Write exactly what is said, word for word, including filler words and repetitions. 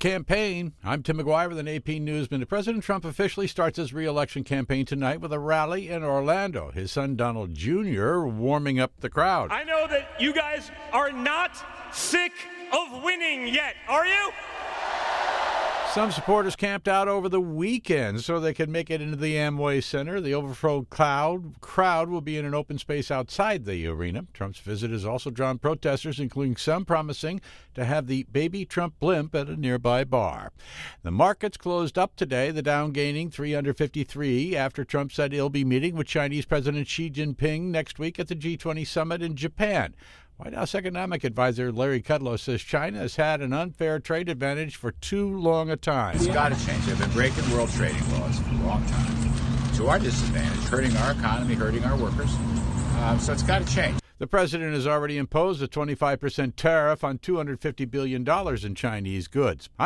campaign. I'm Tim McGuire with an A P Newsman. President Trump officially starts his re-election campaign tonight with a rally in Orlando. His son Donald Junior warming up the crowd. I know that you guys are not sick of winning yet, are you? Some supporters camped out over the weekend so they could make it into the Amway Center. The overflowed crowd, crowd will be in an open space outside the arena. Trump's visit has also drawn protesters, including some promising to have the baby Trump blimp at a nearby bar. The markets closed up today, the Dow gaining three hundred fifty-three after Trump said he'll be meeting with Chinese President Xi Jinping next week at the G twenty summit in Japan. White House economic advisor Larry Kudlow says China has had an unfair trade advantage for too long a time. It's got to change. They've been breaking world trading laws for a long time to our disadvantage, hurting our economy, hurting our workers. Um, so it's got to change. The president has already imposed a twenty-five percent tariff on two hundred fifty billion dollars in Chinese goods.